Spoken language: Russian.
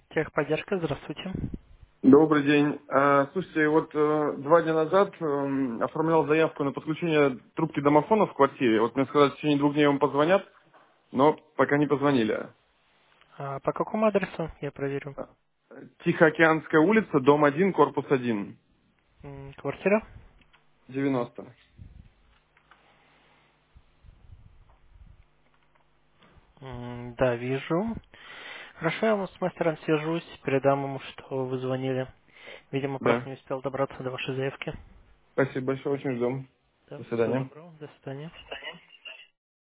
Техподдержка, здравствуйте. Добрый день. Слушайте, вот 2 дня назад оформлял заявку на подключение трубки домофона в квартире. Вот мне сказали, в течение 2 дней вам позвонят, но пока не позвонили. По какому адресу? Я проверю. Тихоокеанская улица, дом 1, корпус 1, Квартира? 90. Да, вижу. Хорошо, я с мастером свяжусь, передам ему, что вы звонили. Видимо, просто Да. не успел добраться до вашей заявки. Спасибо большое, очень ждем. Да, До всего свидания. доброго, до свидания.